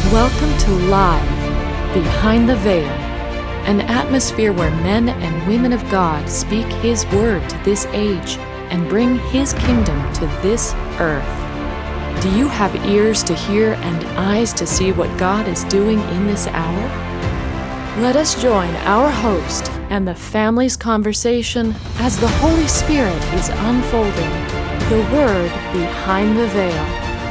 Welcome to Live, Behind the Veil, an atmosphere where men and women of God speak His word to this age and bring His kingdom to this earth. Do you have ears to hear and eyes to see what God is doing in this hour? Let us join our host and the family's conversation as the Holy Spirit is unfolding the Word behind the veil.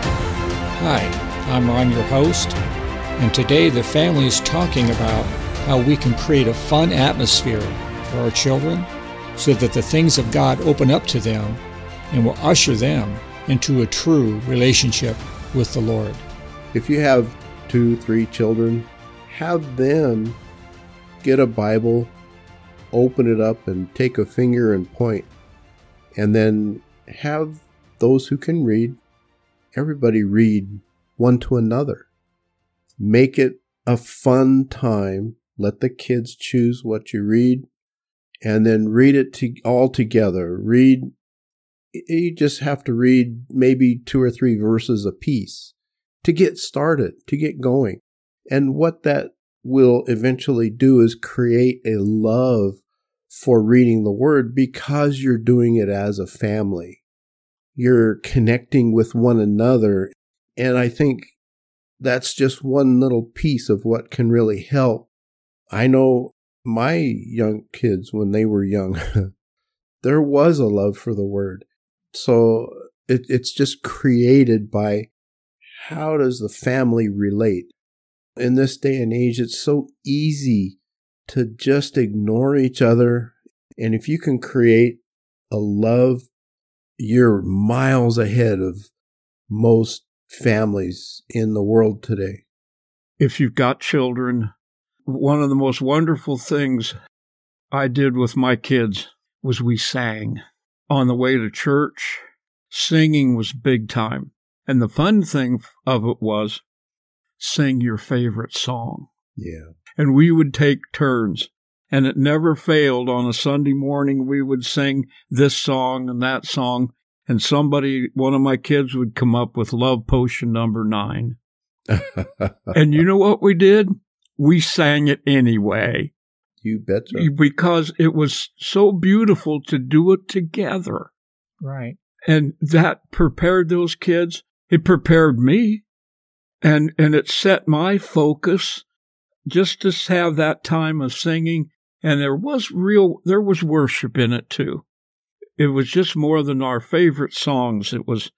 Hi, I'm Ron, your host, and today the family is talking about how we can create a fun atmosphere for our children so that the things of God open up to them and will usher them into a true relationship with the Lord. If you have 2-3 children, have them get a Bible, open it up, and take a finger and point. And then have those who can read, everybody read one to another. Make it a fun time. Let the kids choose what you read, and then read it all together. You just have to read maybe 2 or 3 verses apiece to get started, to get going. And what that will eventually do is create a love for reading the Word because you're doing it as a family. You're connecting with one another. And I think that's just one little piece of what can really help. I know my young kids, when they were young, there was a love for the Word. So it's just created by how does the family relate? In this day and age, it's so easy to just ignore each other. And if you can create a love, you're miles ahead of most families in the world today. If you've got children, one of the most wonderful things I did with my kids was we sang. On the way to church, singing was big time. And the fun thing of it was sing your favorite song. Yeah. And we would take turns. And it never failed. On a Sunday morning, we would sing this song and that song. And one of my kids would come up with Love Potion number 9. And you know what we did? We sang it anyway. You betcha. Because it was so beautiful to do it together. Right. And that prepared those kids. It prepared me. And it set my focus just to have that time of singing. And there was worship in it too. It was just more than our favorite songs. It was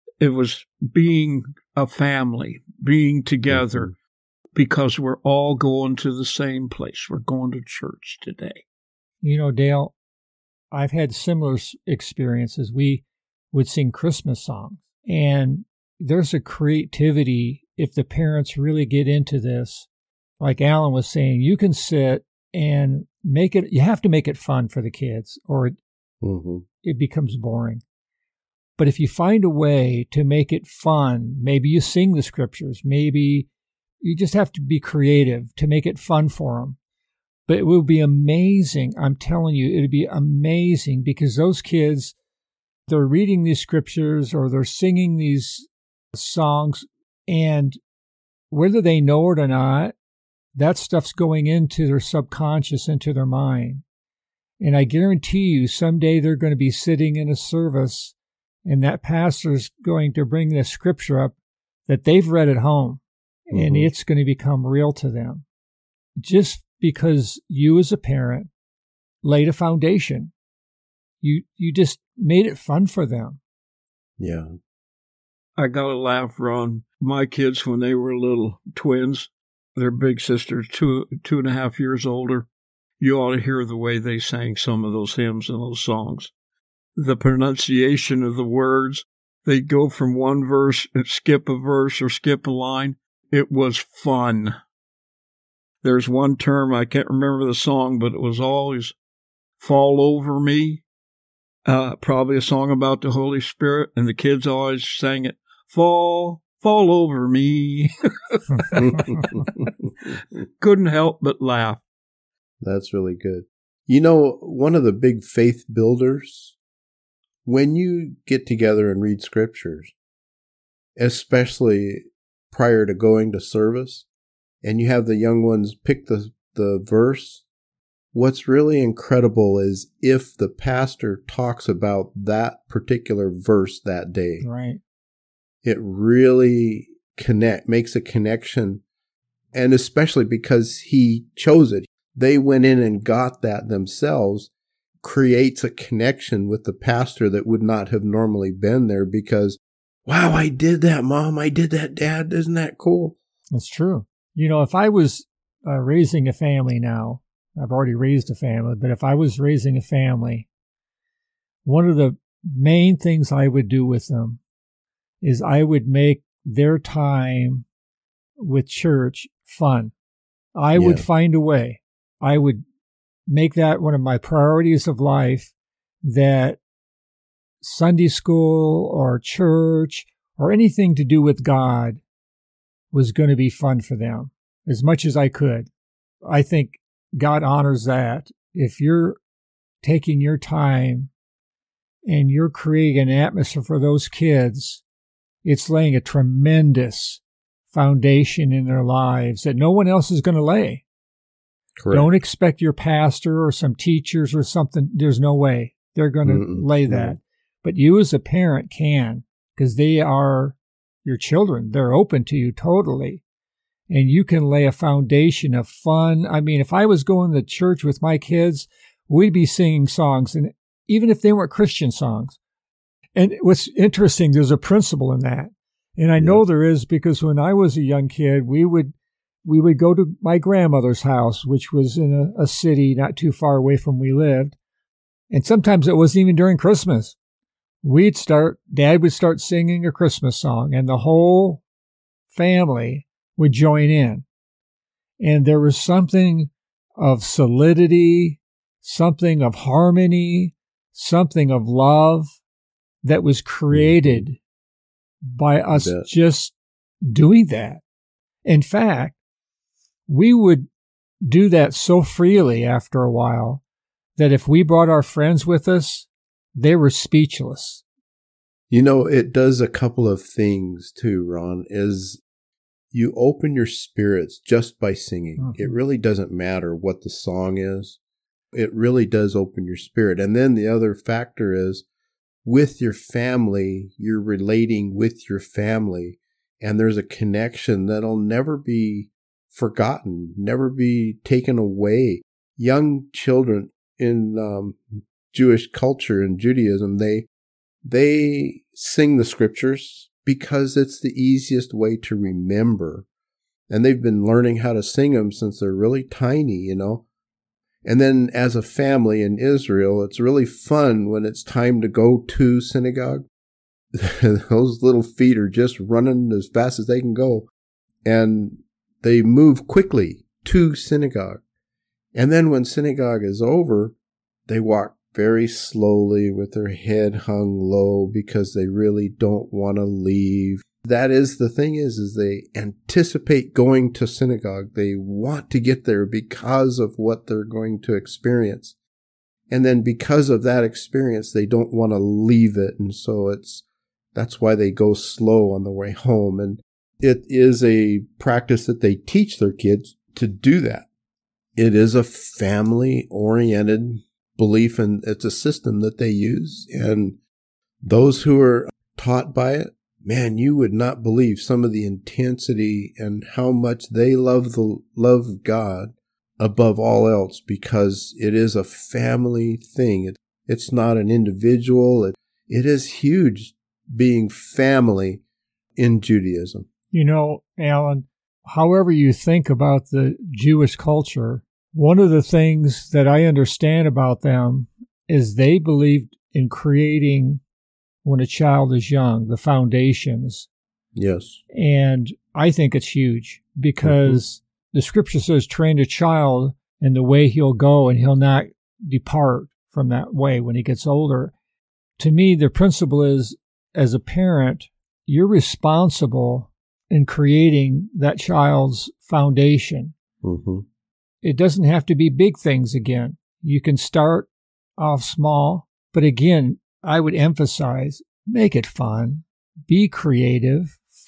being a family, being together, because we're all going to the same place. We're going to church today. You know, Dale, I've had similar experiences. We would sing Christmas songs, and there's a creativity if the parents really get into this. Like Alan was saying, you can sit and you have to make it fun for the kids, or it becomes boring. But if you find a way to make it fun, maybe you sing the scriptures, maybe you just have to be creative to make it fun for them. But it will be amazing. I'm telling you, it'll be amazing, because those kids, they're reading these scriptures or they're singing these songs, and whether they know it or not, that stuff's going into their subconscious, into their mind. And I guarantee you, someday they're going to be sitting in a service, and that pastor's going to bring this scripture up that they've read at home, and it's going to become real to them. Just because you as a parent laid a foundation. You just made it fun for them. Yeah. I got to laugh, Ron. My kids, when they were little twins, their big sister's 2.5 years older. You ought to hear the way they sang some of those hymns and those songs. The pronunciation of the words, they'd go from one verse and skip a verse or skip a line. It was fun. There's one term, I can't remember the song, but it was always Fall Over Me. Probably a song about the Holy Spirit, and the kids always sang it, Fall over me. Couldn't help but laugh. That's really good. You know, one of the big faith builders, when you get together and read scriptures, especially prior to going to service, and you have the young ones pick the verse. What's really incredible is if the pastor talks about that particular verse that day, Right. it really makes a connection, and especially because he chose it. They went in and got that themselves, creates a connection with the pastor that would not have normally been there because, wow, I did that, Mom. I did that, Dad. Isn't that cool? That's true. If I was raising a family now, I've already raised a family, but if I was raising a family, one of the main things I would do with them is I would make their time with church fun. I would find a way. I would make that one of my priorities of life, that Sunday school or church or anything to do with God was going to be fun for them as much as I could. I think God honors that. If you're taking your time and you're creating an atmosphere for those kids, it's laying a tremendous foundation in their lives that no one else is going to lay. Correct. Don't expect your pastor or some teachers or something. There's no way they're going to lay that. But you as a parent can, because they are your children. They're open to you totally. And you can lay a foundation of fun. I mean, if I was going to church with my kids, we'd be singing songs, and even if they weren't Christian songs. And what's interesting, there's a principle in that. And I know there is, because when I was a young kid, we would go to my grandmother's house, which was in a city not too far away from where we lived. And sometimes it wasn't even during Christmas. Dad would start singing a Christmas song, and the whole family would join in. And there was something of solidity, something of harmony, something of love that was created by us just doing that. In fact, we would do that so freely after a while that if we brought our friends with us, they were speechless. It does a couple of things too, Ron, is you open your spirits just by singing. Mm-hmm. It really doesn't matter what the song is. It really does open your spirit. And then the other factor is with your family, you're relating with your family, and there's a connection that'll never be forgotten, never be taken away. Young children in Jewish culture and Judaism, they sing the scriptures because it's the easiest way to remember. And they've been learning how to sing them since they're really tiny, And then as a family in Israel, it's really fun when it's time to go to synagogue. Those little feet are just running as fast as they can go. And they move quickly to synagogue. And then when synagogue is over, they walk very slowly with their head hung low because they really don't want to leave. That is, the thing is they anticipate going to synagogue. They want to get there because of what they're going to experience. And then because of that experience, they don't want to leave it. And so that's why they go slow on the way home. And it is a practice that they teach their kids to do that. It is a family-oriented belief, and it's a system that they use. And those who are taught by it, man, you would not believe some of the intensity and how much they love God above all else, because it is a family thing. It's not an individual. It is huge being family in Judaism. Alan, however you think about the Jewish culture, one of the things that I understand about them is they believed in creating, when a child is young, the foundations. Yes. And I think it's huge because the scripture says, train a child in the way he'll go and he'll not depart from that way when he gets older. To me, the principle is, as a parent, you're responsible in creating that child's foundation. Mm-hmm. It doesn't have to be big things again. You can start off small, but again, I would emphasize, make it fun, be creative,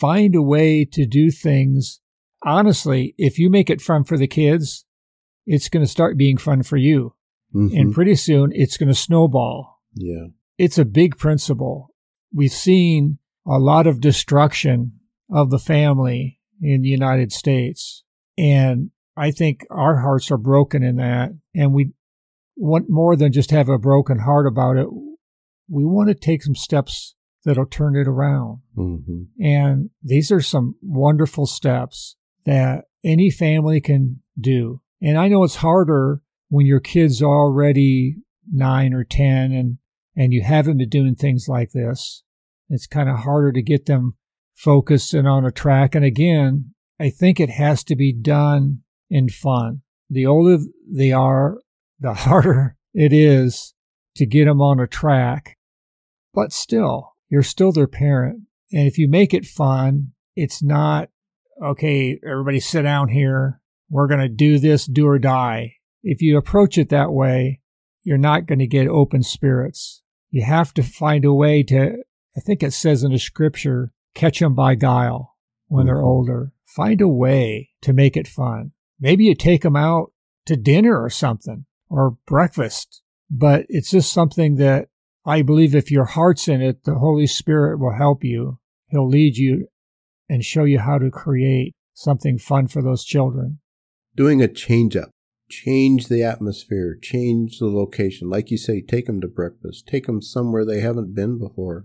find a way to do things. Honestly, if you make it fun for the kids, it's going to start being fun for you. Mm-hmm. And pretty soon it's going to snowball. Yeah. It's a big principle. We've seen a lot of destruction of the family in the United States. And I think our hearts are broken in that. And we want more than just have a broken heart about it. We want to take some steps that'll turn it around. Mm-hmm. And these are some wonderful steps that any family can do. And I know it's harder when your kids are already 9 or 10 and you haven't been doing things like this. It's kind of harder to get them focused and on a track. And again, I think it has to be done in fun. The older they are, the harder it is to get them on a track. But still, you're still their parent. And if you make it fun, it's not, okay, everybody sit down here. We're going to do this, do or die. If you approach it that way, you're not going to get open spirits. You have to find a way to, I think it says in the scripture, catch them by guile when they're older. Find a way to make it fun. Maybe you take them out to dinner or something, or breakfast. But it's just something that I believe if your heart's in it, the Holy Spirit will help you. He'll lead you and show you how to create something fun for those children. Doing a change-up. Change the atmosphere. Change the location. Like you say, take them to breakfast. Take them somewhere they haven't been before.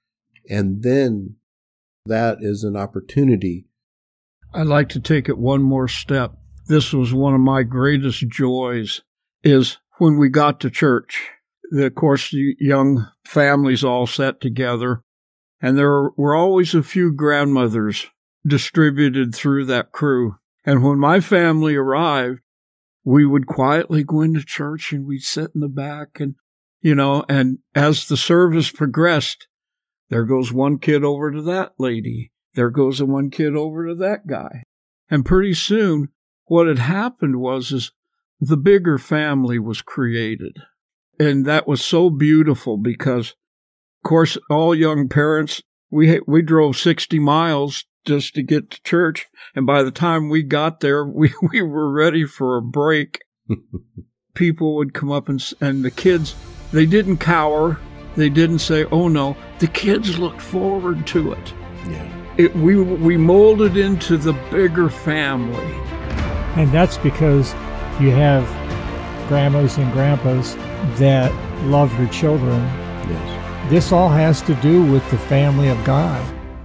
And then that is an opportunity. I'd like to take it one more step. This was one of my greatest joys, is when we got to church. Of course, the young families all sat together, and there were always a few grandmothers distributed through that crew. And when my family arrived, we would quietly go into church and we'd sit in the back and, and as the service progressed, there goes one kid over to that lady. There goes one kid over to that guy. And pretty soon, what had happened is the bigger family was created. And that was so beautiful because, of course, all young parents, we drove 60 miles just to get to church. And by the time we got there, we were ready for a break. People would come up and the kids, they didn't cower. They didn't say, oh no. The kids looked forward to it. Yeah. We molded into the bigger family. And that's because you have grandmas and grandpas that love your children. Yes. This all has to do with the family of God.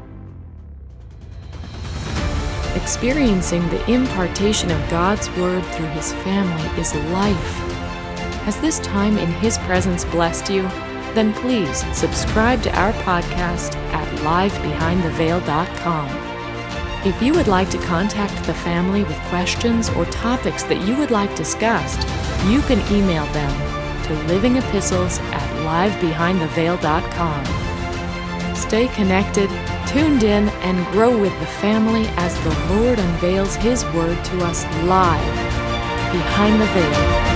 Experiencing the impartation of God's Word through His family is life. Has this time in His presence blessed you? Then please subscribe to our podcast at livebehindtheveil.com. If you would like to contact the family with questions or topics that you would like discussed, you can email them to livingepistles@livebehindtheveil.com. Stay connected, tuned in, and grow with the family as the Lord unveils His Word to us live behind the veil.